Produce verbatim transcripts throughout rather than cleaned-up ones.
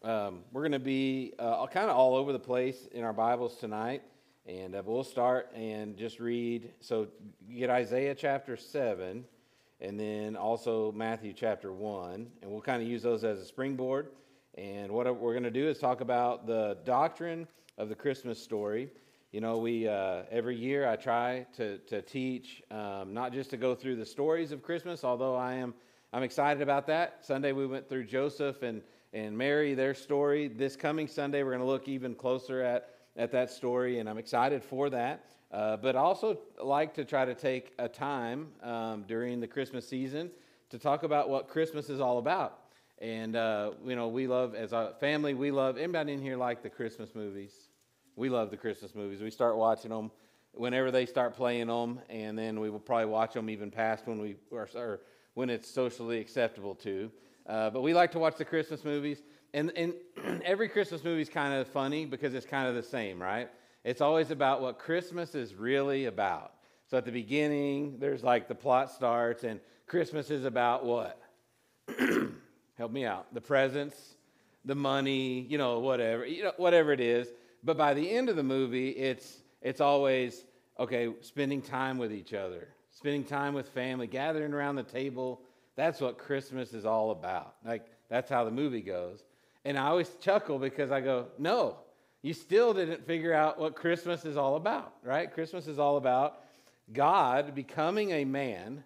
Um, we're going to be uh, kind of all over the place in our Bibles tonight, and uh, we'll start and just read. So you get Isaiah chapter seven, and then also Matthew chapter one, and we'll kind of use those as a springboard. And what we're going to do is talk about the doctrine of the Christmas story. You know, we uh, every year I try to to teach, um, not just to go through the stories of Christmas, although I am I'm excited about that. Sunday we went through Joseph and and Mary, their story. This coming Sunday we're going to look even closer at at that story, and I'm excited for that. Uh, but I also like to try to take a time um, during the Christmas season to talk about what Christmas is all about. And uh, you know, we love, as a family, we love. Anybody in here like the Christmas movies? We love the Christmas movies. We start watching them whenever they start playing them, and then we will probably watch them even past when we or, or when it's socially acceptable to. Uh, but we like to watch the Christmas movies, and and every Christmas movie is kind of funny because it's kind of the same, right? It's always about what Christmas is really about. So at the beginning, there's like the plot starts, and Christmas is about what? Help me out. The presents, the money, you know, whatever, you know, whatever it is. But by the end of the movie, it's it's always, okay, spending time with each other, spending time with family, gathering around the table. That's what Christmas is all about. Like, that's how the movie goes. And I always chuckle because I go, no, you still didn't figure out what Christmas is all about, right? Christmas is all about God becoming a man,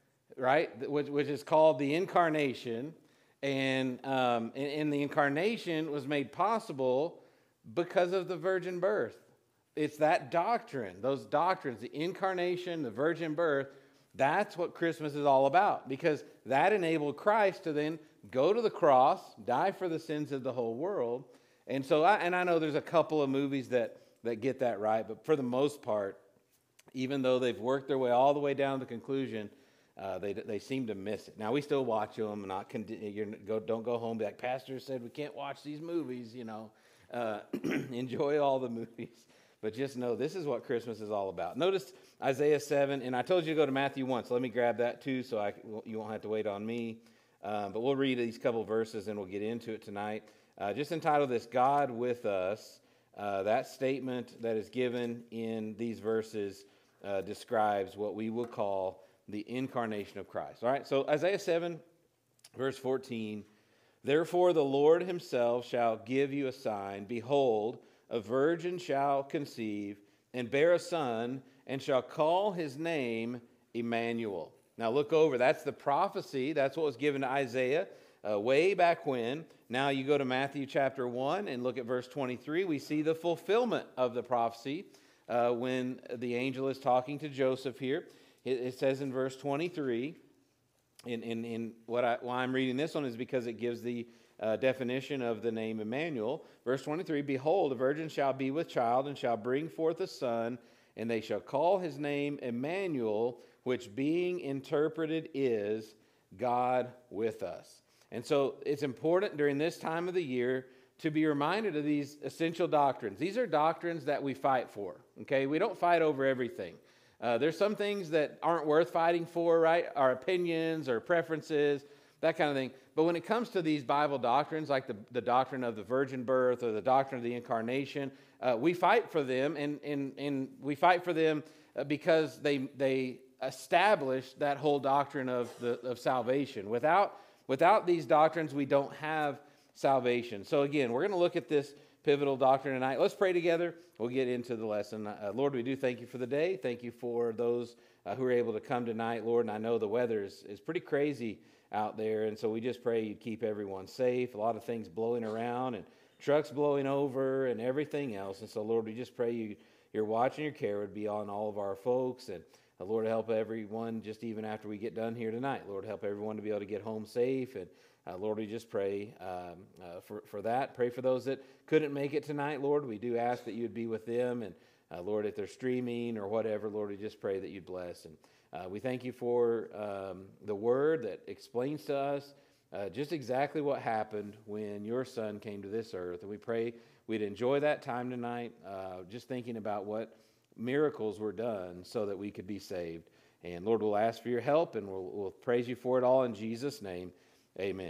right, which, which is called the incarnation. And, um, and, and the incarnation was made possible because of the virgin birth. It's that doctrine, those doctrines, the incarnation, the virgin birth, that's what Christmas is all about, because that enabled Christ to then go to the cross, die for the sins of the whole world. And so, I, and I know there's a couple of movies that, that get that right, but for the most part, even though they've worked their way all the way down to the conclusion, Uh, they they seem to miss it. Now, we still watch them, and not con- you're, go, don't go home and be like, Pastor said we can't watch these movies, you know. Uh, enjoy all the movies. But just know this is what Christmas is all about. Notice Isaiah seven, and I told you to go to Matthew one, so let me grab that too so I, you won't have to wait on me. Um, but we'll read these couple verses, and we'll get into it tonight. Uh, just entitled this, God with Us. Uh, that statement that is given in these verses uh, describes what we will call the incarnation of Christ. All right, so Isaiah seven, verse fourteen, therefore the Lord himself shall give you a sign. Behold, a virgin shall conceive and bear a son, and shall call his name Emmanuel. Now look over, that's the prophecy. That's what was given to Isaiah uh, way back when. Now you go to Matthew chapter one and look at verse twenty-three. We see the fulfillment of the prophecy uh, when the angel is talking to Joseph here. It says in verse twenty-three, in, in, in what I, why I'm reading this one is because it gives the uh, definition of the name Emmanuel. Verse twenty-three, behold, a virgin shall be with child and shall bring forth a son, and they shall call his name Emmanuel, which being interpreted is God with us. And so it's important during this time of the year to be reminded of these essential doctrines. These are doctrines that we fight for, okay? We don't fight over everything. Uh, there's some things that aren't worth fighting for, right? Our opinions or preferences, that kind of thing. But when it comes to these Bible doctrines, like the, the doctrine of the virgin birth or the doctrine of the incarnation, uh, we fight for them, and, and, and we fight for them uh, because they they establish that whole doctrine of, the, of salvation. Without, without these doctrines, we don't have salvation. So again, we're going to look at this pivotal doctrine tonight. Let's pray together. We'll get into the lesson. Uh, Lord, we do thank you for the day. Thank you for those uh, who are able to come tonight, Lord. And I know the weather is, is pretty crazy out there. And so we just pray you'd keep everyone safe. A lot of things blowing around and trucks blowing over and everything else. And so, Lord, we just pray you, your watch and your care would be on all of our folks. And uh, Lord, help everyone just even after we get done here tonight. Lord, help everyone to be able to get home safe. And Uh, Lord, we just pray um, uh, for, for that. Pray for those that couldn't make it tonight, Lord. We do ask that you'd be with them. And, uh, Lord, if they're streaming or whatever, Lord, we just pray that you'd bless. And uh, we thank you for um, the word that explains to us uh, just exactly what happened when your son came to this earth. And we pray we'd enjoy that time tonight, uh, just thinking about what miracles were done so that we could be saved. And, Lord, we'll ask for your help, and we'll, we'll praise you for it all in Jesus' name. Amen.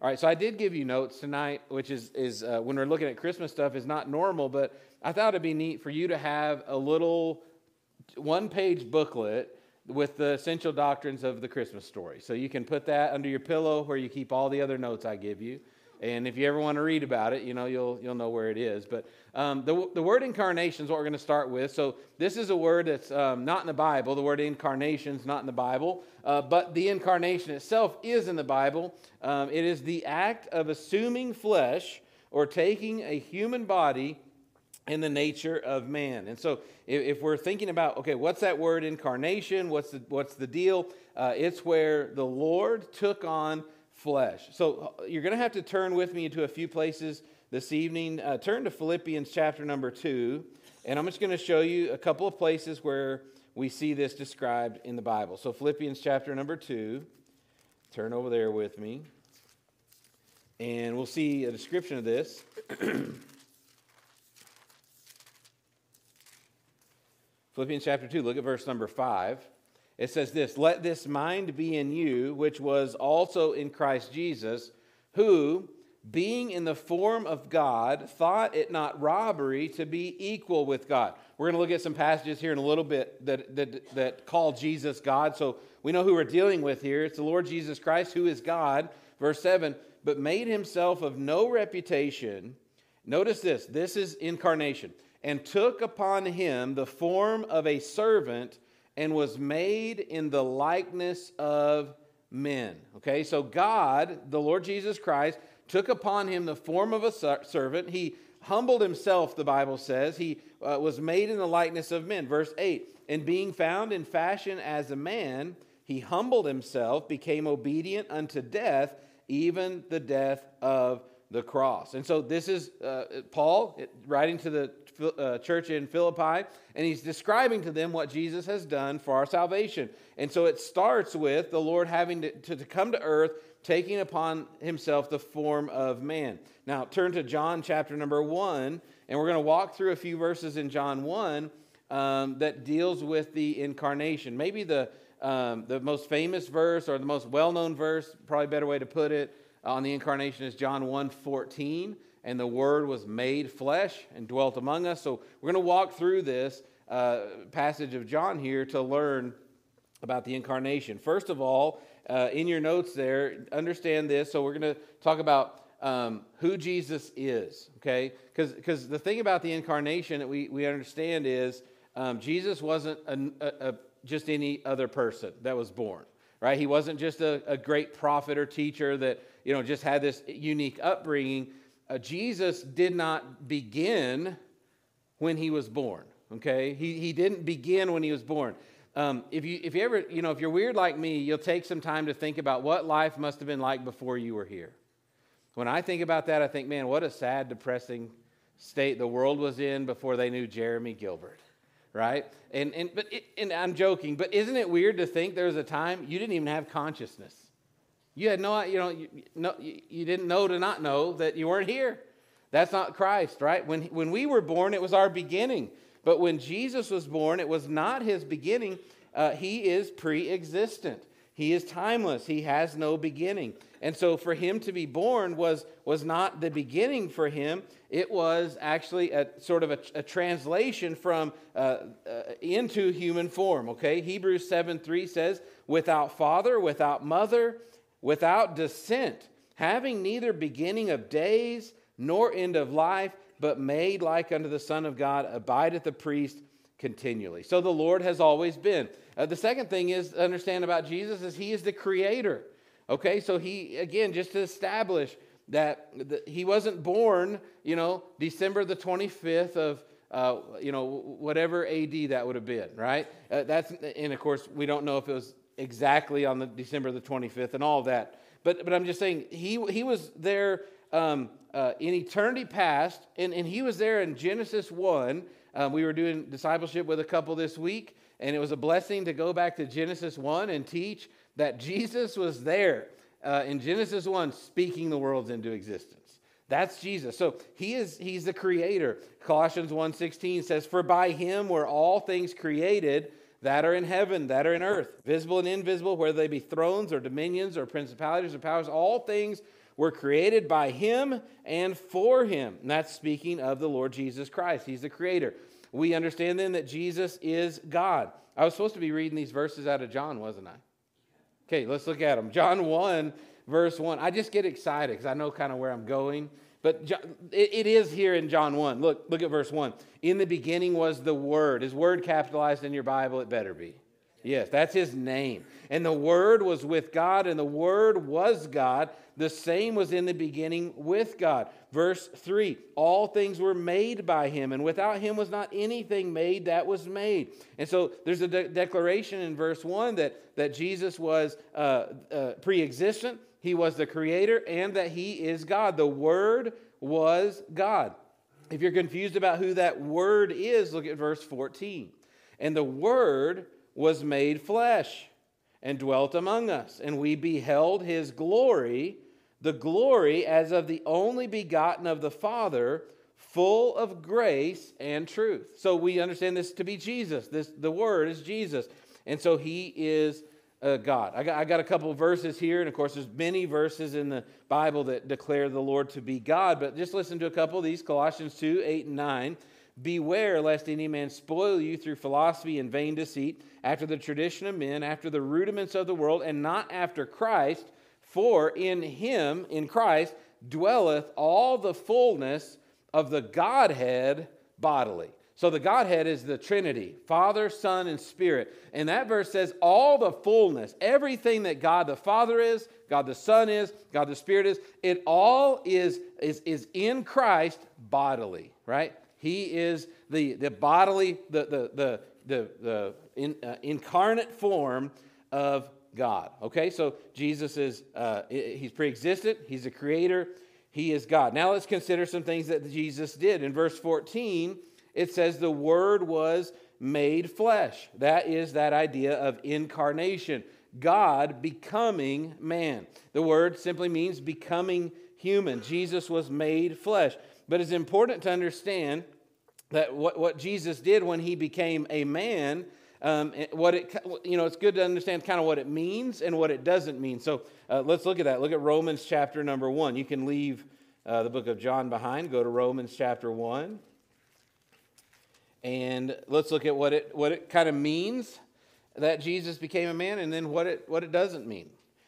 All right, so I did give you notes tonight, which is, is uh, when we're looking at Christmas stuff, is not normal, but I thought it'd be neat for you to have a little one-page booklet with the essential doctrines of the Christmas story. So you can put that under your pillow where you keep all the other notes I give you. And if you ever want to read about it, you know, you'll you'll know where it is. But um, the, the word incarnation is what we're going to start with. So this is a word that's um, not in the Bible. The word incarnation is not in the Bible. Uh, but the incarnation itself is in the Bible. Um, it is the act of assuming flesh or taking a human body in the nature of man. And so if, if we're thinking about, okay, what's that word incarnation? What's the, what's the deal? Uh, it's where the Lord took on flesh. So you're going to have to turn with me into a few places this evening. Uh, turn to Philippians chapter number two, and I'm just going to show you a couple of places where we see this described in the Bible. So Philippians chapter number two, turn over there with me, and we'll see a description of this. Philippians chapter two, look at verse number five. It says this, "Let this mind be in you, which was also in Christ Jesus, who, being in the form of God, thought it not robbery to be equal with God." We're going to look at some passages here in a little bit that, that, that call Jesus God. So we know who we're dealing with here. It's the Lord Jesus Christ, who is God. Verse seven, "But made himself of no reputation." Notice this. This is incarnation. "And took upon him the form of a servant, and was made in the likeness of men." Okay, so God, the Lord Jesus Christ, took upon him the form of a servant. He humbled himself, the Bible says. He uh, was made in the likeness of men. Verse eight, "And being found in fashion as a man, he humbled himself, became obedient unto death, even the death of the cross." And so this is uh, Paul writing to the uh, church in Philippi, and he's describing to them what Jesus has done for our salvation. And so it starts with the Lord having to, to, to come to earth, taking upon himself the form of man. Now turn to John chapter number one, and we're going to walk through a few verses in John one um, that deals with the incarnation. Maybe the, um, the most famous verse, or the most well-known verse, probably a better way to put it, on the incarnation is John one fourteen, "And the Word was made flesh and dwelt among us." So we're going to walk through this uh, passage of John here to learn about the incarnation. First of all, uh, in your notes there, understand this. So we're going to talk about um, who Jesus is, okay? Because because the thing about the incarnation that we, we understand is um, Jesus wasn't a, a, a, just any other person that was born, right? He wasn't just a, a great prophet or teacher that, you know, just had this unique upbringing. Uh, Jesus did not begin when he was born, okay? He, he didn't begin when he was born. Um, if you if you ever, you know, if you're weird like me, you'll take some time to think about what life must have been like before you were here. When I think about that, I think, man, what a sad, depressing state the world was in before they knew Jeremy Gilbert, right? And and but it, and I'm joking, but isn't it weird to think there was a time you didn't even have consciousness? You had no, you know, you, no, you didn't know to not know that you weren't here. That's not Christ, right? When when we were born, it was our beginning. But when Jesus was born, it was not his beginning. Uh, he is pre-existent. He is timeless. He has no beginning. And so for him to be born was, was not the beginning for him. It was actually a sort of a, a translation from uh, uh, into human form, okay? Hebrews seven three says, "Without father, without mother, without descent, having neither beginning of days nor end of life, but made like unto the Son of God, abideth the priest continually." So the Lord has always been. Uh, the second thing is to understand about Jesus is he is the creator. Okay, so he, again, just to establish that the, he wasn't born, you know, December the twenty-fifth of, uh, you know, whatever A D that would have been, right? Uh, that's, and of course, we don't know if it was exactly on the December the twenty-fifth and all of that. But but I'm just saying, he he was there um, uh, in eternity past, and, and he was there in Genesis one. Um, we were doing discipleship with a couple this week, and it was a blessing to go back to Genesis one and teach that Jesus was there uh, in Genesis one speaking the worlds into existence. That's Jesus. So he is he's the creator. Colossians one sixteen says, "For by him were all things created that are in heaven, that are in earth, visible and invisible, whether they be thrones or dominions or principalities or powers, all things were created by him and for him. And that's speaking of the Lord Jesus Christ. He's the creator. We understand then that Jesus is God. I was supposed to be reading these verses out of John, wasn't I? Okay, let's look at them. John one, verse one. I just get excited because I know kind of where I'm going. But it is here in John one. Look, look at verse one. In the beginning was the Word. Is Word capitalized in your Bible? It better be. Yes, that's his name. And the Word was with God, and the Word was God. The same was in the beginning with God. Verse three, all things were made by him, and without him was not anything made that was made. And so there's a de- declaration in verse one that, that Jesus was uh, uh, pre-existent, he was the creator, and that he is God. The Word was God. If you're confused about who that Word is, look at verse fourteen. And the Word was made flesh and dwelt among us, and we beheld his glory, the glory as of the only begotten of the Father, full of grace and truth. So we understand this to be Jesus. This the Word is Jesus, and so he is uh, God. I got, I got a couple of verses here, and of course there's many verses in the Bible that declare the Lord to be God, but just listen to a couple of these. Colossians two, eight and nine. Beware lest any man spoil you through philosophy and vain deceit, after the tradition of men, after the rudiments of the world, and not after Christ. For in him, in Christ, dwelleth all the fullness of the Godhead bodily. So the Godhead is the Trinity, Father, Son, and Spirit. And that verse says all the fullness, everything that God the Father is, God the Son is, God the Spirit is, it all is, is, is in Christ bodily, right? He is the, the bodily, the, the, the, the, the in, uh, incarnate form of God. Okay, so Jesus is, uh, he's pre-existent, he's a creator, he is God. Now let's consider some things that Jesus did. In verse fourteen, it says the Word was made flesh. That is that idea of incarnation. God becoming man. The word simply means becoming human. Jesus was made flesh. But it's important to understand that what, what Jesus did when he became a man, um, what it, you know, it's good to understand kind of what it means and what it doesn't mean. So uh, let's look at that. Look at Romans chapter number one. You can leave uh, the book of John behind. Go to Romans chapter one. And let's look at what it what it kind of means that Jesus became a man, and then what it what it doesn't mean.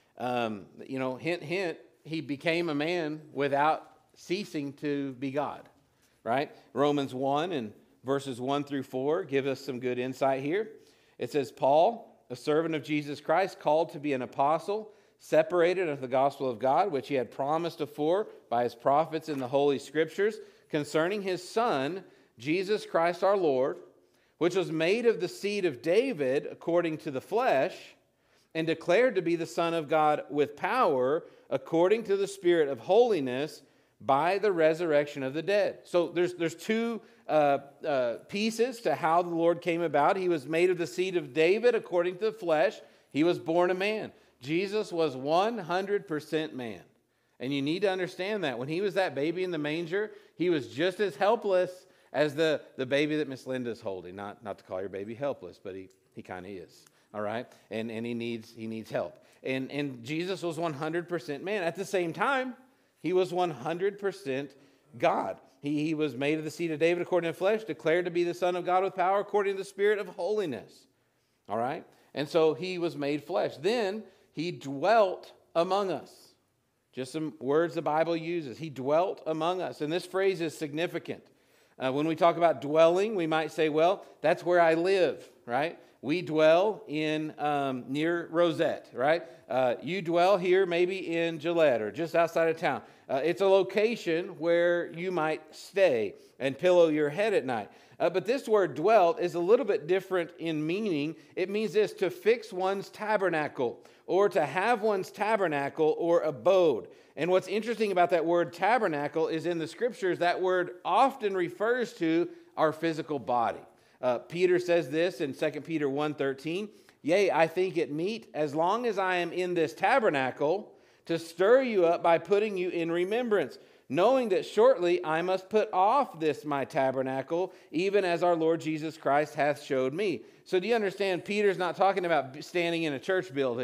Um, you know, hint, hint, he became a man without ceasing to be God, right? Romans one and verses one through four give us some good insight here. It says, Paul, a servant of Jesus Christ, called to be an apostle, separated of the gospel of God, which he had promised afore by his prophets in the Holy Scriptures, concerning his Son, Jesus Christ our Lord, which was made of the seed of David according to the flesh, and declared to be the Son of God with power, according to the Spirit of holiness, by the resurrection of the dead. So there's there's two uh, uh, pieces to how the Lord came about. He was made of the seed of David according to the flesh. He was born a man. Jesus was one hundred percent man. And you need to understand that. When he was that baby in the manger, he was just as helpless as the, the baby that Miss Linda's holding. Not, not to call your baby helpless, but he, he kind of is. All right? And, and he needs he needs help. And, and Jesus was one hundred percent man. At the same time, he was one hundred percent God. He, he was made of the seed of David according to the flesh, declared to be the Son of God with power according to the Spirit of holiness. All right? And so he was made flesh. Then he dwelt among us. Just some words the Bible uses. He dwelt among us. And this phrase is significant. Uh, when we talk about dwelling, we might say, well, that's where I live, right? We dwell in um, near Rosette, right? Uh, you dwell here maybe in Gillette or just outside of town. Uh, it's a location where you might stay and pillow your head at night. Uh, but this word dwelt is a little bit different in meaning. It means this: to fix one's tabernacle, or to have one's tabernacle or abode. And what's interesting about that word tabernacle is in the scriptures, that word often refers to our physical body. Uh, Peter says this in Second Peter one thirteen, yea, I think it meet, as long as I am in this tabernacle, to stir you up by putting you in remembrance, knowing that shortly I must put off this my tabernacle, even as our Lord Jesus Christ hath showed me. So do you understand? Peter's not talking about standing in a church building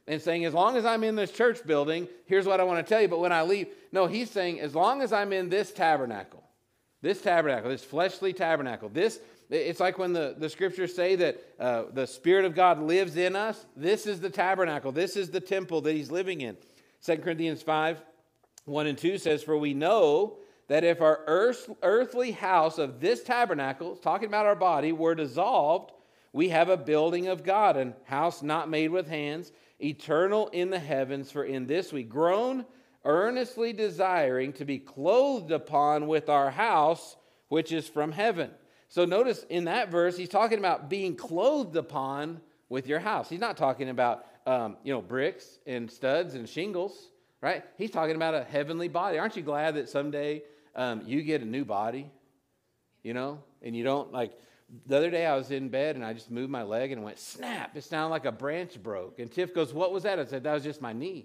and saying, as long as I'm in this church building, here's what I want to tell you, but when I leave, no, he's saying, as long as I'm in this tabernacle, this tabernacle, this fleshly tabernacle, this, it's like when the, the scriptures say that uh, the Spirit of God lives in us. This is the tabernacle. This is the temple that he's living in. Second Corinthians five, one and two says, for we know that if our earth, earthly house of this tabernacle, talking about our body, were dissolved, we have a building of God, a house not made with hands, eternal in the heavens. For in this we groan, earnestly desiring to be clothed upon with our house, which is from heaven. So notice in that verse, he's talking about being clothed upon with your house. He's not talking about, um, you know, bricks and studs and shingles, right? He's talking about a heavenly body. Aren't you glad that someday um, you get a new body, you know, and you don't like... The other day I was in bed and I just moved my leg and it went snap. It sounded like a branch broke. And Tiff goes, what was that? I said, that was just my knee.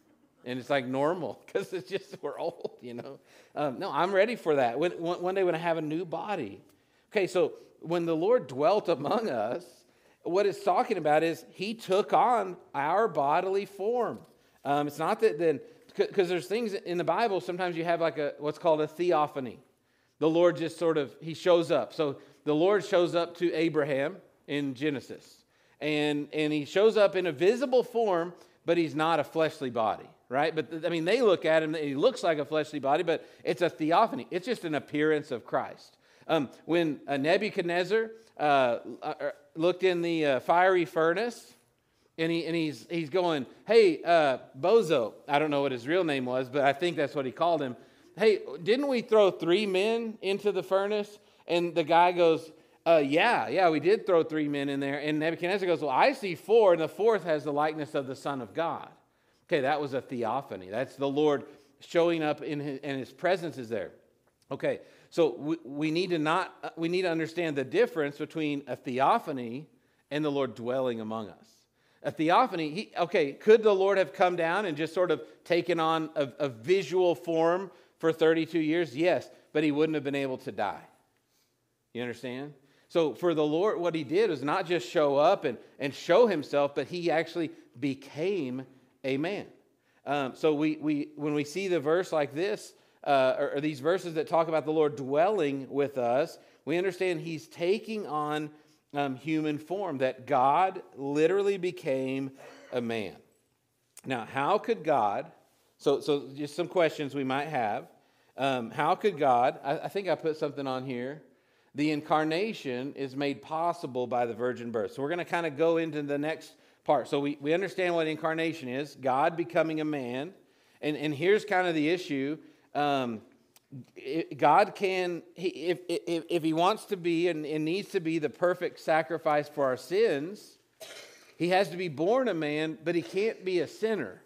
And it's like normal because it's just, we're old, you know. Um, no, I'm ready for that. When, one day when I have a new body. Okay, so when the Lord dwelt among us, what it's talking about is he took on our bodily form. Um, it's not that then, because there's things in the Bible, sometimes you have like a what's called a theophany. The Lord just sort of, he shows up. So the Lord shows up to Abraham in Genesis. And, and he shows up in a visible form, but he's not a fleshly body, right? But, I mean, they look at him, and he looks like a fleshly body, but it's a theophany. It's just an appearance of Christ. Um, when uh, Nebuchadnezzar uh, uh, looked in the uh, fiery furnace, and, he, and he's, he's going, hey, uh, Bozo, I don't know what his real name was, but I think that's what he called him. Hey, didn't we throw three men into the furnace? And the guy goes, uh, yeah, yeah, we did throw three men in there. And Nebuchadnezzar goes, well, I see four, and the fourth has the likeness of the Son of God. Okay, that was a theophany. That's the Lord showing up in his, and his presence is there. Okay, so we, we need to not, we need to understand the difference between a theophany and the Lord dwelling among us. A theophany, he, okay, could the Lord have come down and just sort of taken on a, a visual form for thirty-two years? Yes, but he wouldn't have been able to die. You understand? So for the Lord, what he did was not just show up and, and show himself, but he actually became a man. Um, so we, we when we see the verse like this, uh, or, or these verses that talk about the Lord dwelling with us, we understand he's taking on um, human form, that God literally became a man. Now, how could God, so, so just some questions we might have. Um, how could God, I, I think I put something on here. The incarnation is made possible by the virgin birth. So we're going to kind of go into the next part. So we, we understand what incarnation is, God becoming a man. And, and here's kind of the issue. Um, it, God can, he, if, if, if he wants to be and, and needs to be the perfect sacrifice for our sins, he has to be born a man, but he can't be a sinner.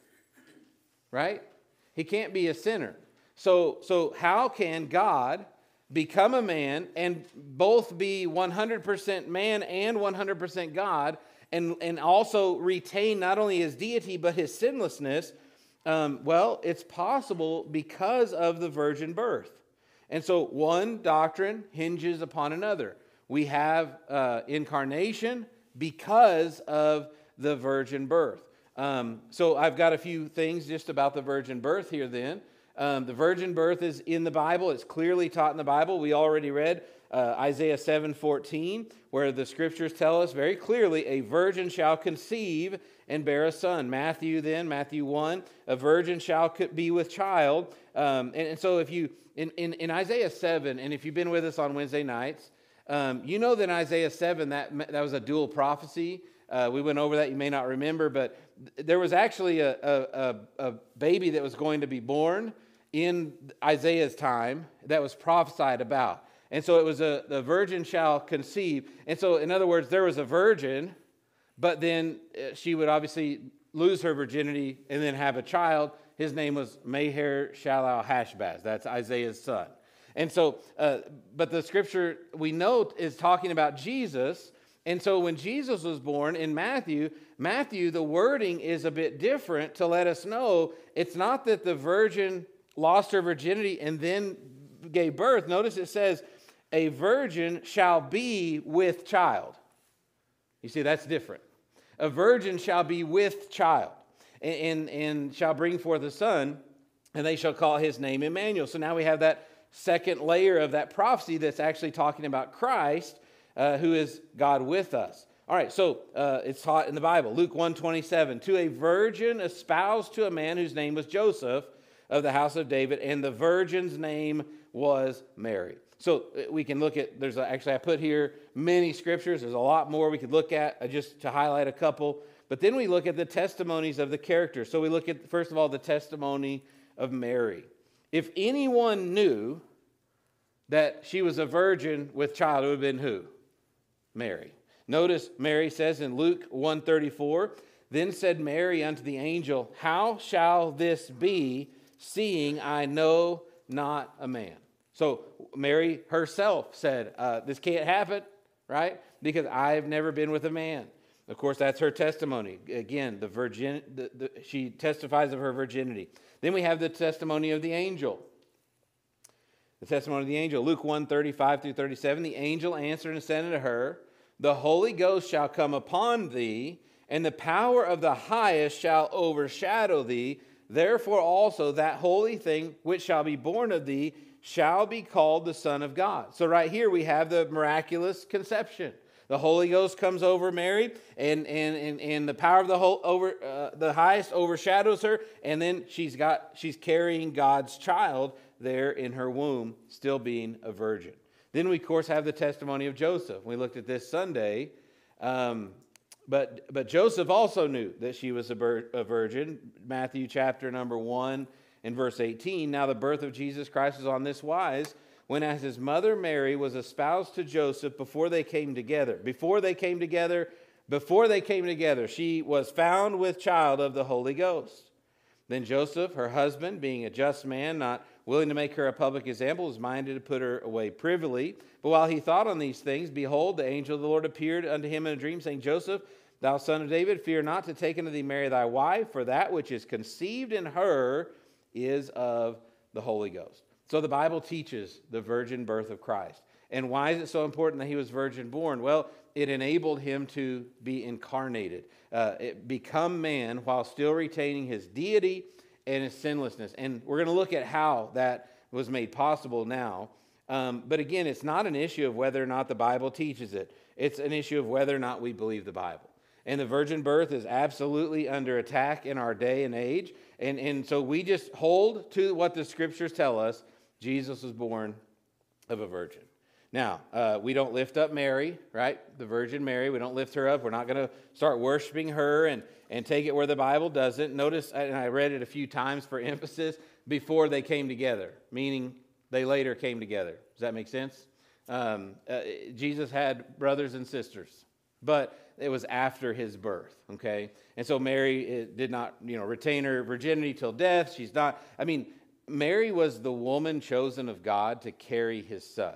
Right? He can't be a sinner. So, so how can God become a man and both be one hundred percent man and one hundred percent God, and, and also retain not only his deity but his sinlessness? Um, well, it's possible because of the virgin birth. And so one doctrine hinges upon another. We have uh, incarnation because of the virgin birth. Um, so I've got a few things just about the virgin birth here then. Um, the virgin birth is in the Bible. It's clearly taught in the Bible. We already read uh, Isaiah seven fourteen, where the scriptures tell us very clearly, a virgin shall conceive and bear a son. Matthew then, Matthew one, a virgin shall be with child. Um, and, and so if you, in, in, in Isaiah seven, and if you've been with us on Wednesday nights, um, you know that in Isaiah seven, that, that was a dual prophecy. Uh, we went over that, you may not remember, but th- there was actually a, a, a, a baby that was going to be born in Isaiah's time that was prophesied about. And so it was a, the virgin shall conceive. And so, in other words, there was a virgin, but then she would obviously lose her virginity and then have a child. His name was Maher Shalal Hashbaz. That's Isaiah's son. And so, uh, but the scripture we note is talking about Jesus. And so when Jesus was born in Matthew, Matthew, the wording is a bit different to let us know it's not that the virgin lost her virginity and then gave birth. Notice it says, a virgin shall be with child. You see, that's different. A virgin shall be with child. and, and, and shall bring forth a son, and they shall call his name Emmanuel. So now we have that second layer of that prophecy that's actually talking about Christ, uh, who is God with us. All right, so uh, it's taught in the Bible. Luke one twenty-seven, to a virgin espoused to a man whose name was Joseph of the house of David, and the virgin's name was Mary. So we can look at, there's a, actually I put here many scriptures. There's a lot more we could look at, uh, just to highlight a couple. But then we look at the testimonies of the characters. So we look at, first of all, the testimony of Mary. If anyone knew that she was a virgin with child, it would have been who? Mary. Notice Mary says in Luke one thirty-four, then said Mary unto the angel, how shall this be, seeing I know not a man? So Mary herself said, uh, this can't happen, right? Because I've never been with a man. Of course, that's her testimony. Again, the virgin, the, the, she testifies of her virginity. Then we have the testimony of the angel. The testimony of the angel. Luke one thirty-five through thirty-seven, the angel answered and said unto her, the Holy Ghost shall come upon thee, and the power of the highest shall overshadow thee. Therefore also that holy thing which shall be born of thee shall be called the Son of God. So right here we have the miraculous conception. The Holy Ghost comes over Mary, and and and, and the power of the whole over uh, the highest overshadows her, and then she's got she's carrying God's child there in her womb, still being a virgin. Then we, of course, have the testimony of Joseph. We looked at this Sunday. Um, but, but Joseph also knew that she was a, vir- a virgin. Matthew chapter number one and verse eighteen. Now the birth of Jesus Christ was on this wise, when as his mother Mary was espoused to Joseph before they came together. Before they came together, before they came together, she was found with child of the Holy Ghost. Then Joseph, her husband, being a just man, not willing to make her a public example, was minded to put her away privily. But while he thought on these things, behold, the angel of the Lord appeared unto him in a dream, saying, Joseph, thou son of David, fear not to take unto thee Mary thy wife, for that which is conceived in her is of the Holy Ghost. So the Bible teaches the virgin birth of Christ. And why is it so important that he was virgin born? Well, it enabled him to be incarnated, uh, it, become man while still retaining his deity and his sinlessness. And we're going to look at how that was made possible now. Um, but again, it's not an issue of whether or not the Bible teaches it. It's an issue of whether or not we believe the Bible. And the virgin birth is absolutely under attack in our day and age. And, and so we just hold to what the scriptures tell us. Jesus was born of a virgin. Now, uh, we don't lift up Mary, right? The Virgin Mary. We don't lift her up. We're not going to start worshiping her and, and take it where the Bible doesn't. Notice, and I read it a few times for emphasis, before they came together, meaning they later came together. Does that make sense? Um, uh, Jesus had brothers and sisters, but it was after his birth, okay? And so Mary did not, you know, retain her virginity till death. She's not, I mean, Mary was the woman chosen of God to carry his son.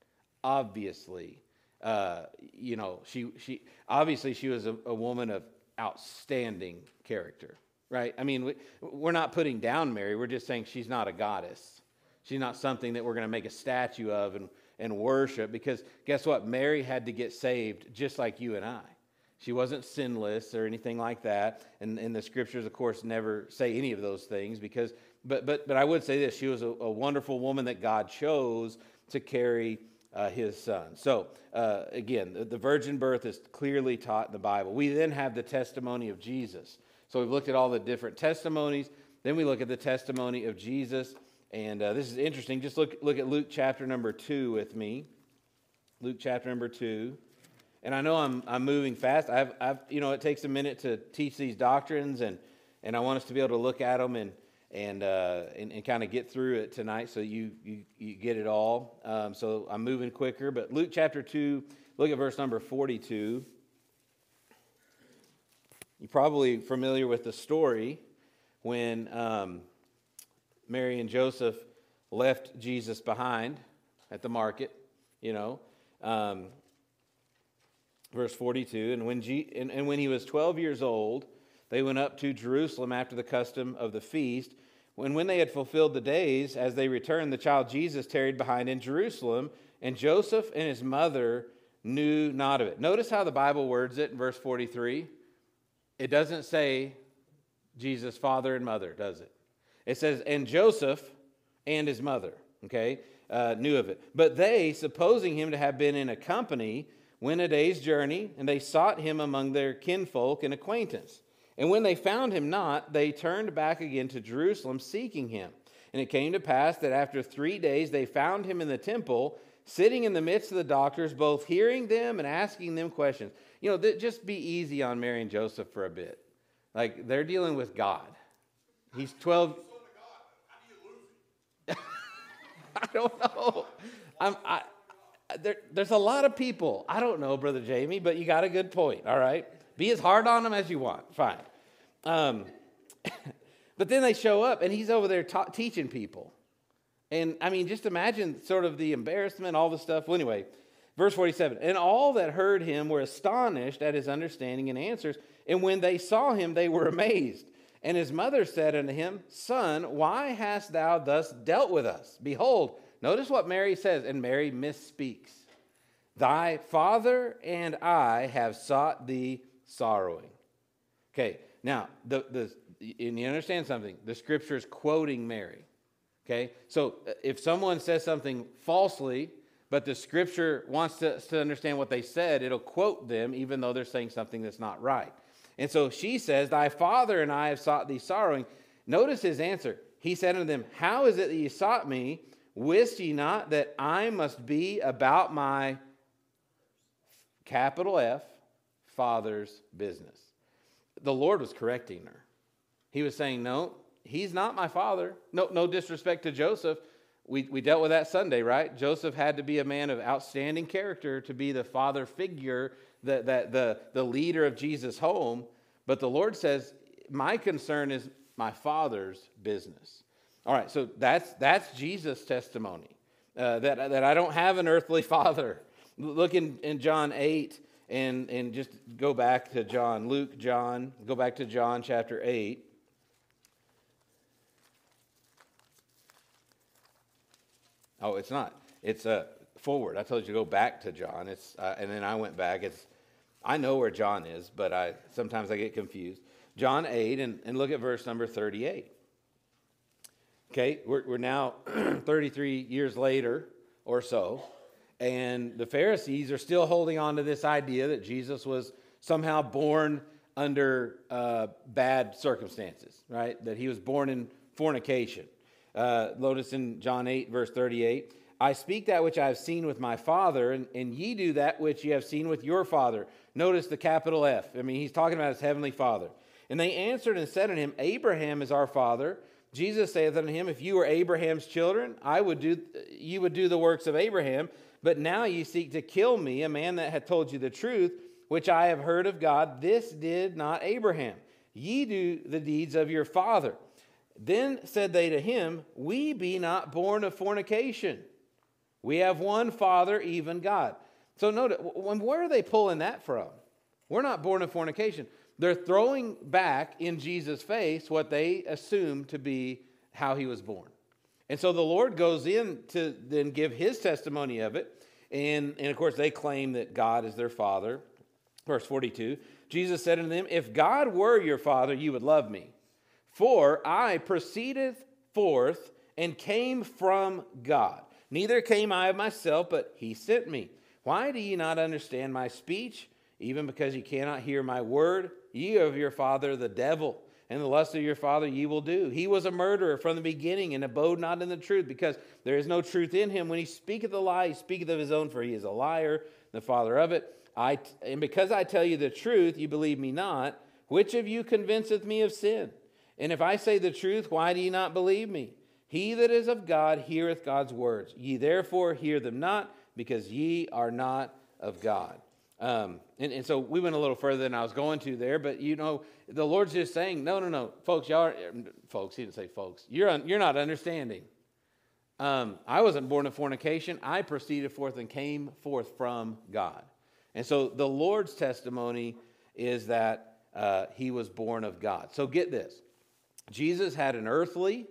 Obviously, uh, you know, she she obviously she was a, a woman of outstanding character, right? I mean, we, we're not putting down Mary. We're just saying she's not a goddess. She's not something that we're going to make a statue of and, and worship, because guess what? Mary had to get saved just like you and I. She wasn't sinless or anything like that. And, and the scriptures, of course, never say any of those things, because, but but but I would say this, she was a, a wonderful woman that God chose to carry Uh, his son. So, uh, again, the, the virgin birth is clearly taught in the Bible. We then have the testimony of Jesus. So we've looked at all the different testimonies. Then we look at the testimony of Jesus. And uh, this is interesting. Just look look at Luke chapter number two with me. Luke chapter number two. And I know I'm I'm moving fast. I've I've you know it takes a minute to teach these doctrines, and and I want us to be able to look at them and. And, uh, and and kind of get through it tonight, so you you, you get it all. Um, so I'm moving quicker. But Luke chapter two, look at verse number forty-two. You're probably familiar with the story when um, Mary and Joseph left Jesus behind at the market. You know, um, verse forty-two. And when G- and, and when he was twelve years old, they went up to Jerusalem after the custom of the feast. When, when they had fulfilled the days, as they returned, the child Jesus tarried behind in Jerusalem, and Joseph and his mother knew not of it. Notice how the Bible words it in verse forty-three. It doesn't say Jesus' father and mother, does it? It says, and Joseph and his mother, okay, uh, knew of it. But they, supposing him to have been in a company, went a day's journey, and they sought him among their kinfolk and acquaintance. And when they found him not, they turned back again to Jerusalem, seeking him. And it came to pass that after three days they found him in the temple, sitting in the midst of the doctors, both hearing them and asking them questions. You know, th- just be easy on Mary and Joseph for a bit. Like, they're dealing with God. He's twelve. I don't know. I'm, I, there, there's a lot of people. I don't know, Brother Jamie, but you got a good point, all right? Be as hard on them as you want. Fine. Um, but then they show up, and he's over there ta- teaching people. And, I mean, just imagine sort of the embarrassment, all the stuff. Well, anyway, verse forty-seven. And all that heard him were astonished at his understanding and answers. And when they saw him, they were amazed. And his mother said unto him, Son, why hast thou thus dealt with us? Behold, notice what Mary says, and Mary misspeaks. Thy father and I have sought thee sorrowing. Okay, now, the, the, and you understand something. The scripture is quoting Mary. Okay, so if someone says something falsely, but the scripture wants us to, to understand what they said, it'll quote them even though they're saying something that's not right. And so she says, Thy father and I have sought thee sorrowing. Notice his answer. He said unto them, How is it that ye sought me? Wist ye not that I must be about my, capital F, Father's business? The Lord was correcting her. He was saying, no, he's not my father. No, no disrespect to Joseph. We, we dealt with that Sunday, right? Joseph had to be a man of outstanding character to be the father figure, the, the, the, the leader of Jesus' home. But the Lord says, my concern is my Father's business. All right, so that's, that's Jesus' testimony, uh, that, that I don't have an earthly father. Look in, in John eight, and, and just go back to John, Luke, John, go back to John chapter eight. Oh, it's not. It's uh, forward. I told you to go back to John. It's uh, and then I went back. It's I know where John is, but I sometimes I get confused. John eight, and, and look at verse number thirty-eight. Okay, we're, we're now thirty-three years later or so, and the Pharisees are still holding on to this idea that Jesus was somehow born under uh, bad circumstances, right? That he was born in fornication. Uh, notice in John eight, verse thirty-eight, I speak that which I have seen with my Father, and, and ye do that which ye have seen with your father. Notice the capital F. I mean, he's talking about his heavenly Father. And they answered and said unto him, Abraham is our father. Jesus saith unto him, If you were Abraham's children, I would do, you would do the works of Abraham. But now ye seek to kill me, a man that hath told you the truth, which I have heard of God. This did not Abraham. Ye do the deeds of your father. Then said they to him, We be not born of fornication. We have one Father, even God. So notice, where are they pulling that from? We're not born of fornication. They're throwing back in Jesus' face what they assume to be how he was born. And so the Lord goes in to then give his testimony of it. And, and of course, they claim that God is their Father. Verse forty-two, Jesus said unto them, If God were your Father, you would love me. For I proceeded forth and came from God. Neither came I of myself, but he sent me. Why do ye not understand my speech? Even because ye cannot hear my word, ye of your father the devil, and the lust of your father ye will do. He was a murderer from the beginning, and abode not in the truth, because there is no truth in him. When he speaketh a lie, he speaketh of his own, for he is a liar, the father of it. I and because I tell you the truth, ye believe me not. Which of you convinceth me of sin? And if I say the truth, why do ye not believe me? He that is of God heareth God's words. Ye therefore hear them not, because ye are not of God. Um, and, and so we went a little further than I was going to there, but you know, the Lord's just saying, no, no, no, folks, y'all are, folks, he didn't say folks, you're, un, you're not understanding. Um, I wasn't born of fornication. I proceeded forth and came forth from God. And so the Lord's testimony is that uh, he was born of God. So get this. Jesus had an earthly,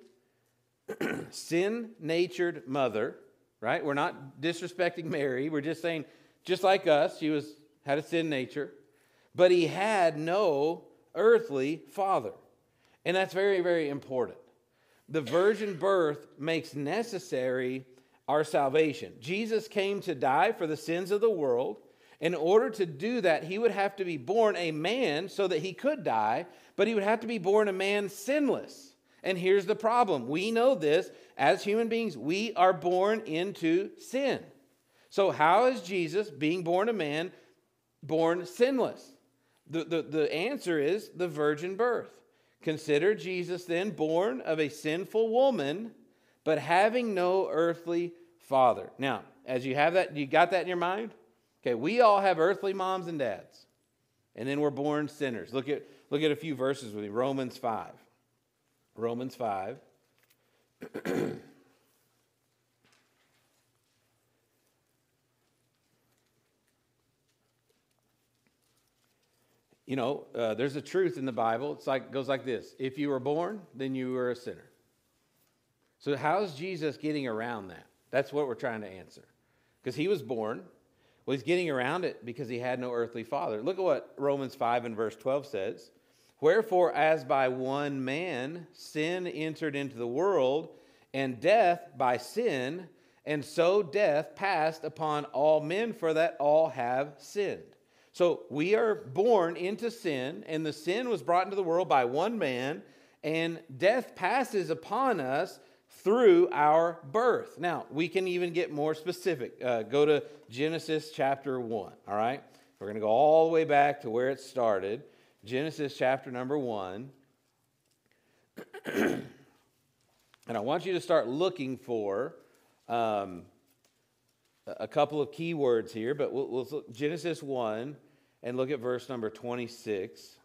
sin-natured mother, right? We're not disrespecting Mary. We're just saying, just like us, she was had a sin nature. But he had no earthly father. And that's very, very important. The virgin birth makes necessary our salvation. Jesus came to die for the sins of the world. In order to do that, he would have to be born a man so that he could die, but he would have to be born a man sinless. And here's the problem. We know this as human beings. We are born into sin. So how is Jesus, being born a man, born sinless? The, the, the answer is the virgin birth. Consider Jesus then born of a sinful woman, but having no earthly father. Now, as you have that, you got that in your mind? Okay, we all have earthly moms and dads. And then we're born sinners. Look at, look at a few verses with me. Romans five. Romans five. You know, uh, there's a truth in the Bible. It's like goes like this. If you were born, then you were a sinner. So how's Jesus getting around that? That's what we're trying to answer. Because he was born. Well, he's getting around it because he had no earthly father. Look at what Romans five and verse twelve says. Wherefore, as by one man sin entered into the world, and death by sin, and so death passed upon all men, for that all have sinned. So we are born into sin, and the sin was brought into the world by one man, and death passes upon us through our birth. Now, we can even get more specific. Uh, go to Genesis chapter one, all right? We're going to go all the way back to where it started. Genesis chapter number one. And I want you to start looking for um, a couple of key words here, but we'll, we'll look Genesis one and look at verse number twenty-six.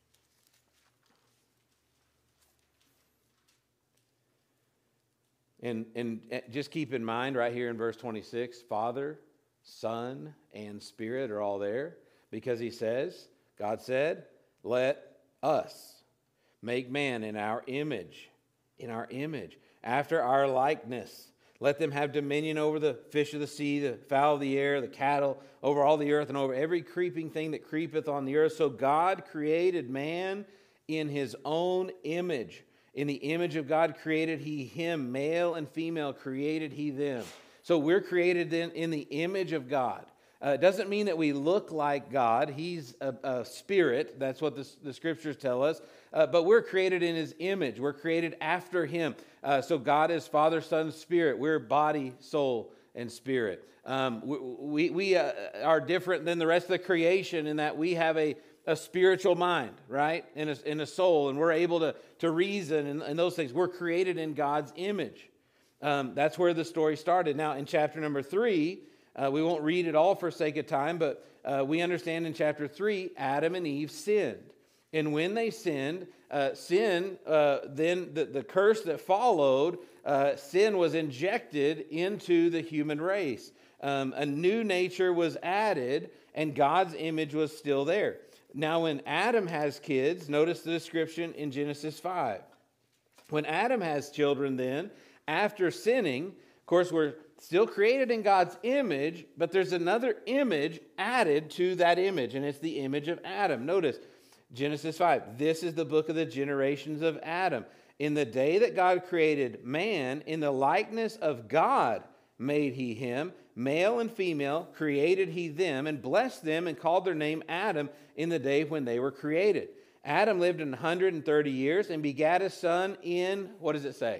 And, and just keep in mind right here in verse twenty-six, Father, Son, and Spirit are all there because he says, God said, let us make man in our image, in our image, after our likeness. Let them have dominion over the fish of the sea, the fowl of the air, the cattle, over all the earth, and over every creeping thing that creepeth on the earth. So God created man in his own image. In the image of God created he him, male and female created he them. So we're created in, in the image of God. Uh, it doesn't mean that we look like God. He's a, a spirit. That's what the, the scriptures tell us. Uh, but we're created in his image. We're created after him. Uh, so God is Father, Son, Spirit. We're body, soul, and spirit. Um, we we, we uh, are different than the rest of the creation in that we have a, a spiritual mind, right? And a, and a soul. And we're able to, to reason and, and those things. We're created in God's image. Um, that's where the story started. Now, in chapter number three, Uh, we won't read it all for sake of time, but uh, we understand in chapter three, Adam and Eve sinned. And when they sinned, uh, sin, uh, then the, the curse that followed, uh, sin was injected into the human race. Um, a new nature was added, and God's image was still there. Now, when Adam has kids, notice the description in Genesis five. When Adam has children then, after sinning, of course, we're still created in God's image, but there's another image added to that image, and it's the image of Adam. Notice Genesis five. This is the book of the generations of Adam. In the day that God created man, in the likeness of God made he him, male and female created he them, and blessed them and called their name Adam in the day when they were created. Adam lived one hundred thirty years and begat a son in, what does it say?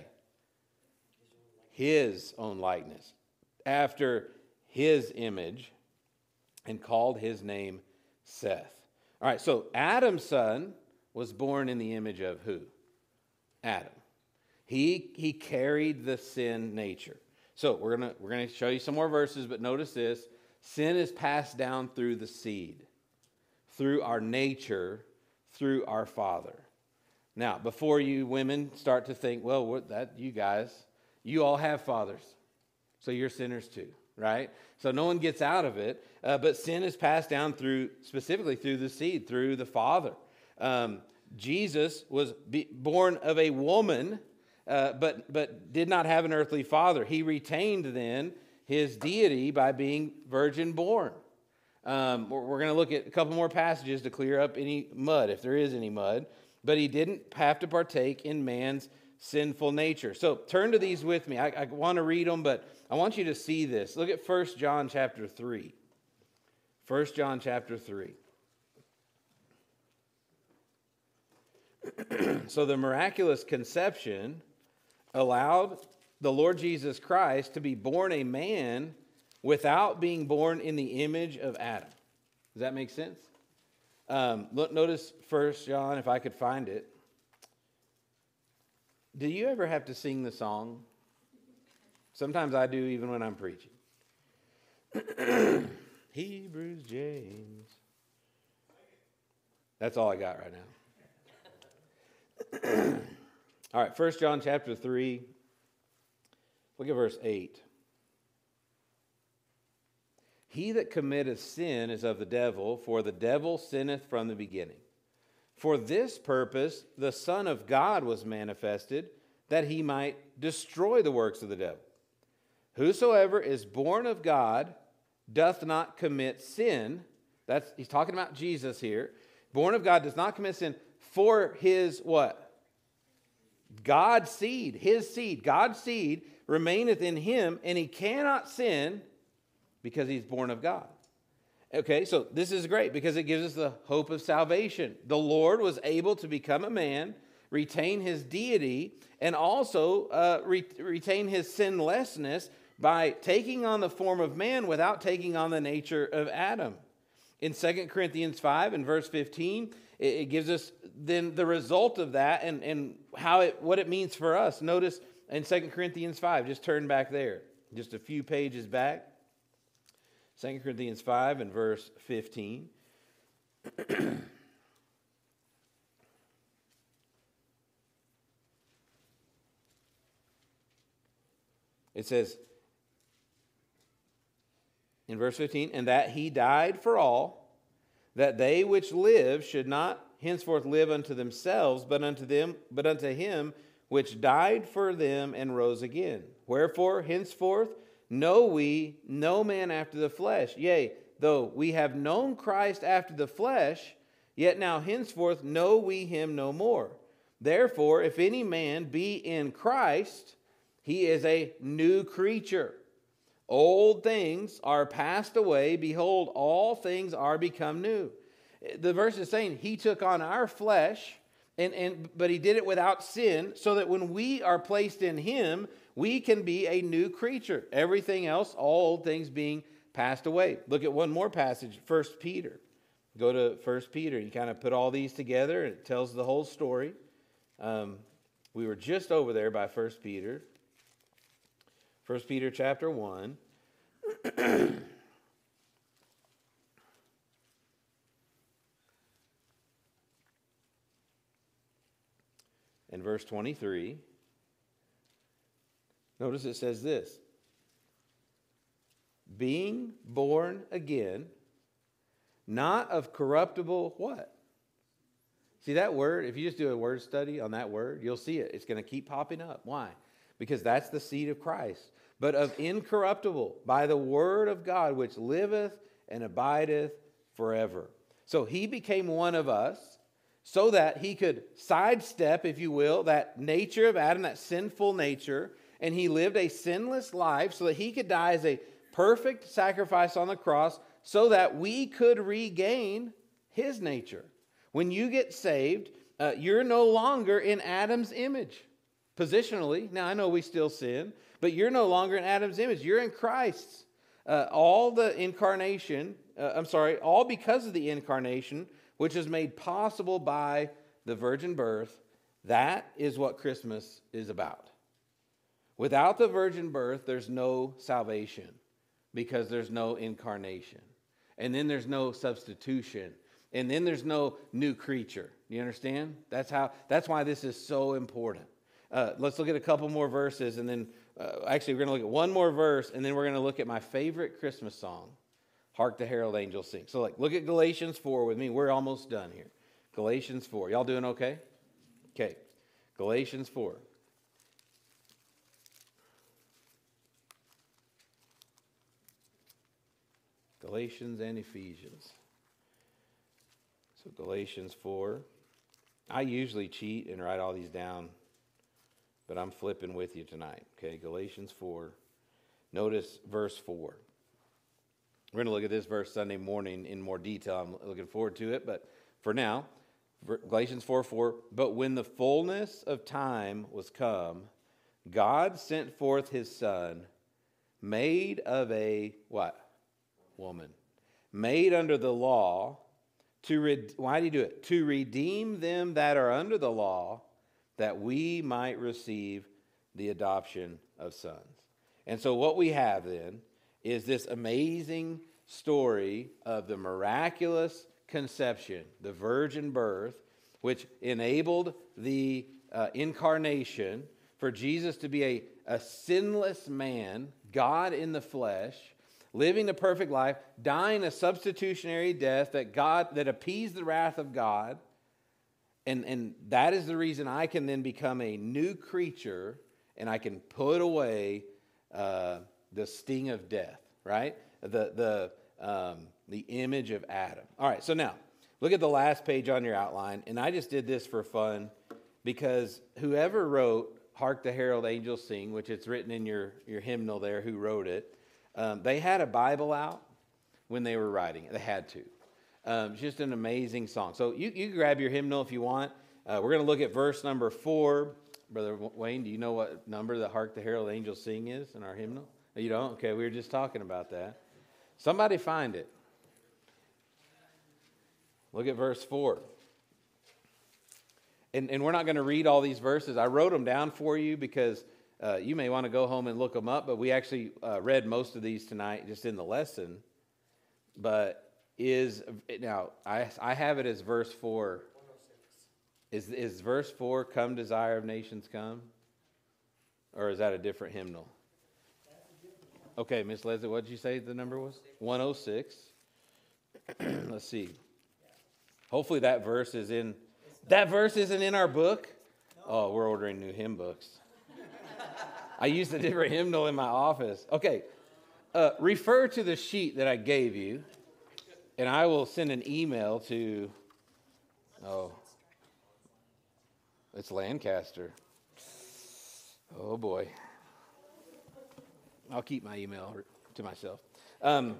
His own likeness, after his image, and called his name Seth. All right, so Adam's son was born in the image of who? Adam. He, he carried the sin nature. So we're gonna we're gonna show you some more verses, but notice this: sin is passed down through the seed, through our nature, through our father. Now, before you women start to think, well, what that you guys. You all have fathers, so you're sinners too, right? So no one gets out of it, uh, but sin is passed down through, specifically through the seed, through the father. Um, Jesus was be, born of a woman, uh, but but did not have an earthly father. He retained then his deity by being virgin born. Um, we're we're going to look at a couple more passages to clear up any mud, if there is any mud. but he didn't have to partake in man's sinful nature. So turn to these with me. I, I want to read them, but I want you to see this. Look at First John chapter three. First John chapter three. So the miraculous conception allowed the Lord Jesus Christ to be born a man without being born in the image of Adam. Does that make sense? Um, look, notice First John, if I could find it. Do you ever have to sing the song? Sometimes I do, even when I'm preaching. Hebrews, James. That's all I got right now. All right, First John chapter three. Look at verse eight. He that committeth sin is of the devil, for the devil sinneth from the beginning. For this purpose the Son of God was manifested, that he might destroy the works of the devil. Whosoever is born of God doth not commit sin. That's, he's talking about Jesus here. Born of God does not commit sin, for his what? God's seed, his seed, God's seed remaineth in him, and he cannot sin because he's born of God. Okay, so this is great because it gives us the hope of salvation. The Lord was able to become a man, retain his deity, and also uh, re- retain his sinlessness by taking on the form of man without taking on the nature of Adam. In Second Corinthians five and verse fifteen, it, it gives us then the result of that and, and how it what it means for us. Notice in Second Corinthians five, just turn back there, just a few pages back. Second Corinthians five and verse fifteen. It says in verse fifteen, and that he died for all, that they which live should not henceforth live unto themselves, but unto them, but unto him which died for them and rose again. Wherefore henceforth know we no man after the flesh. Yea, though we have known Christ after the flesh, yet now henceforth know we him no more. Therefore, if any man be in Christ, he is a new creature. Old things are passed away. Behold, all things are become new. The verse is saying he took on our flesh, and, and but he did it without sin, so that when we are placed in him, we can be a new creature. Everything else, all old things being passed away. Look at one more passage, First Peter. Go to First Peter. You kind of put all these together, and it tells the whole story. Um, we were just over there by First Peter. First Peter chapter one. And verse twenty-three. Notice it says this. Being born again, not of corruptible what? See that word? If you just do a word study on that word, you'll see it. It's going to keep popping up. Why? Because that's the seed of Christ. But of incorruptible, by the word of God, which liveth and abideth forever. So he became one of us so that he could sidestep, if you will, that nature of Adam, that sinful nature, and he lived a sinless life so that he could die as a perfect sacrifice on the cross so that we could regain his nature. When you get saved, uh, you're no longer in Adam's image. Positionally, now I know we still sin, but you're no longer in Adam's image. You're in Christ's. Uh, all the incarnation, uh, I'm sorry, all because of the incarnation, which is made possible by the virgin birth. That is what Christmas is about. Without the virgin birth, there's no salvation because there's no incarnation. And then there's no substitution. And then there's no new creature. You understand? That's how. That's why this is so important. Uh, let's look at a couple more verses, and then uh, actually we're going to look at one more verse, and then we're going to look at my favorite Christmas song, "Hark the Herald Angels Sing." So, like, look at Galatians four with me. We're almost done here. Galatians four. Y'all doing okay? Okay. Galatians four. Galatians and Ephesians. So Galatians four. I usually cheat and write all these down, but I'm flipping with you tonight. Okay, Galatians four. Notice verse four. We're going to look at this verse Sunday morning in more detail. I'm looking forward to it, but for now, Galatians four four. But when the fullness of time was come, God sent forth his Son, made of a what? Woman. Made under the law. To re- Why do you do it? To redeem them that are under the law, that we might receive the adoption of sons. And so what we have then is this amazing story of the miraculous conception, the virgin birth, which enabled the uh, incarnation for Jesus to be a, a sinless man, God in the flesh, living the perfect life, dying a substitutionary death that God that appeased the wrath of God. And, and that is the reason I can then become a new creature and I can put away uh, the sting of death, right? The, the, um, the image of Adam. All right, so now, look at the last page on your outline. And I just did this for fun because whoever wrote Hark the Herald Angels Sing, which it's written in your, your hymnal there, who wrote it, um, they had a Bible out when they were writing it. They had to. Um, just an amazing song. So you, you can grab your hymnal if you want. Uh, we're going to look at verse number four. Brother Wayne, do you know what number the Hark the Herald Angels Sing is in our hymnal? Oh, you don't? Okay, we were just talking about that. Somebody find it. Look at verse four. And, and we're not going to read all these verses. I wrote them down for you because uh, you may want to go home and look them up, but we actually uh, read most of these tonight just in the lesson. But is, now, I, I have it as verse four. Is, is verse four, come desire of nations come? Or is that a different hymnal? Okay, Miss Leslie, what did you say the number was? one oh six. Let's see. Hopefully that verse is in, that verse isn't in our book? Oh, we're ordering new hymn books. I used a different hymnal in my office. Okay, uh, refer to the sheet that I gave you, and I will send an email to, oh, it's Lancaster. Oh, boy. I'll keep my email to myself. Um,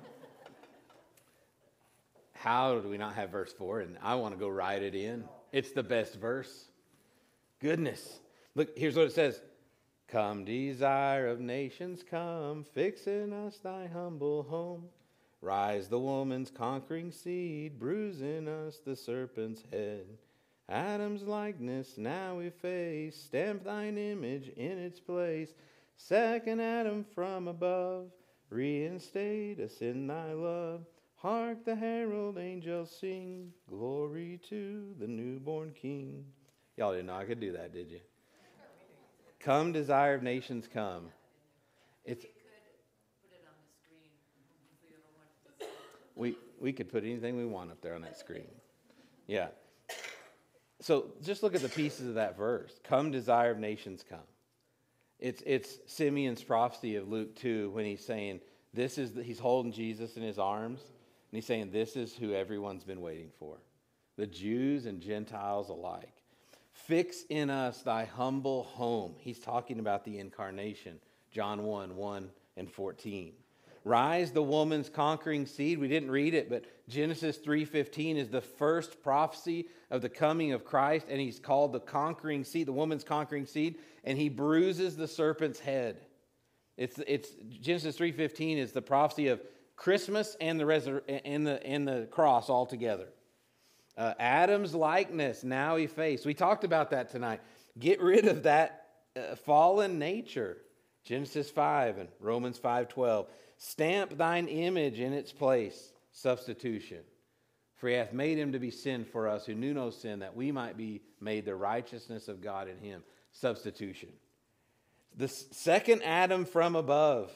how do we not have verse four? And I want to go write it in. It's the best verse. Goodness. Look, here's what it says. Come, desire of nations, come, fix in us thy humble home. Rise the woman's conquering seed, bruise in us the serpent's head. Adam's likeness now efface, stamp thine image in its place. Second Adam from above, reinstate us in thy love. Hark the herald angels sing, glory to the newborn King. Y'all didn't know I could do that, did you? Come, desire of nations, come. It's, you could put it on the screen if we ever wanted to see it. we, we could put anything we want up there on that screen. Yeah. So just look at the pieces of that verse. Come, desire of nations, come. It's it's Simeon's prophecy of Luke two when he's saying, this is the, he's holding Jesus in his arms, and he's saying, this is who everyone's been waiting for. The Jews and Gentiles alike. Fix in us thy humble home. He's talking about the incarnation. John one, one and fourteen. Rise the woman's conquering seed. We didn't read it, but Genesis three fifteen is the first prophecy of the coming of Christ, and he's called the conquering seed, the woman's conquering seed, and he bruises the serpent's head. It's it's Genesis three fifteen is the prophecy of Christmas and the resur- and the and the cross all together. Uh, Adam's likeness now effaced. We talked about that tonight. Get rid of that uh, fallen nature. Genesis five and Romans five twelve. Stamp thine image in its place. Substitution. For he hath made him to be sin for us who knew no sin, that we might be made the righteousness of God in him. Substitution. The second Adam from above.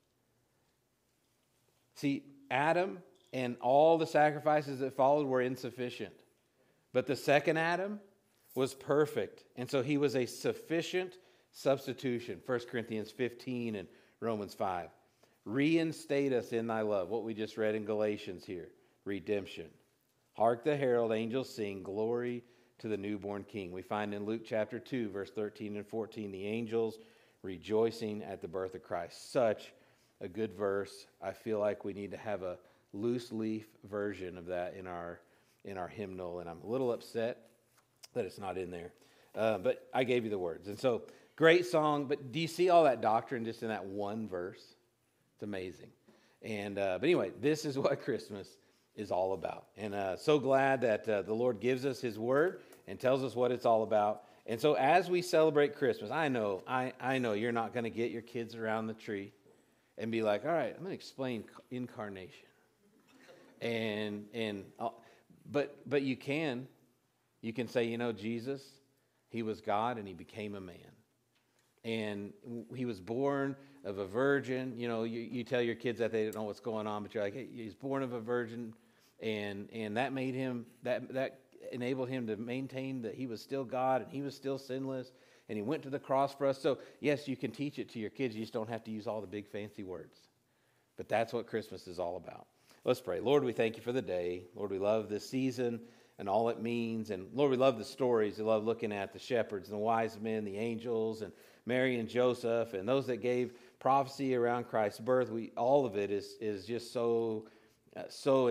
See, Adam and all the sacrifices that followed were insufficient. But the second Adam was perfect. And so he was a sufficient substitution. First Corinthians fifteen and Romans five. Reinstate us in thy love. What we just read in Galatians here. Redemption. Hark the herald angels sing. Glory to the newborn king. We find in Luke chapter two, verse thirteen and fourteen, the angels rejoicing at the birth of Christ. Such a good verse. I feel like we need to have a loose leaf version of that in our in our hymnal, and I'm a little upset that it's not in there. Uh, but I gave you the words. And so, great song, but do you see all that doctrine just in that one verse? It's amazing. And uh, but anyway, this is what Christmas is all about. And uh, so glad that uh, the Lord gives us his word and tells us what it's all about. And so as we celebrate Christmas, I know, I, I know you're not going to get your kids around the tree and be like, all right, I'm going to explain incarnation. And, and uh, but, but you can, you can say, you know, Jesus, he was God and he became a man. And he was born of a virgin. You know, you, you tell your kids that they don't know what's going on, but you're like, hey, he's born of a virgin. And and that made him, that that enabled him to maintain that he was still God and he was still sinless. And he went to the cross for us. So, yes, you can teach it to your kids. You just don't have to use all the big fancy words. But that's what Christmas is all about. Let's pray. Lord, we thank you for the day. Lord, we love this season and all it means. And Lord, we love the stories. We love looking at the shepherds and the wise men, the angels, and Mary and Joseph, and those that gave prophecy around Christ's birth. We all of it is is just so uh, so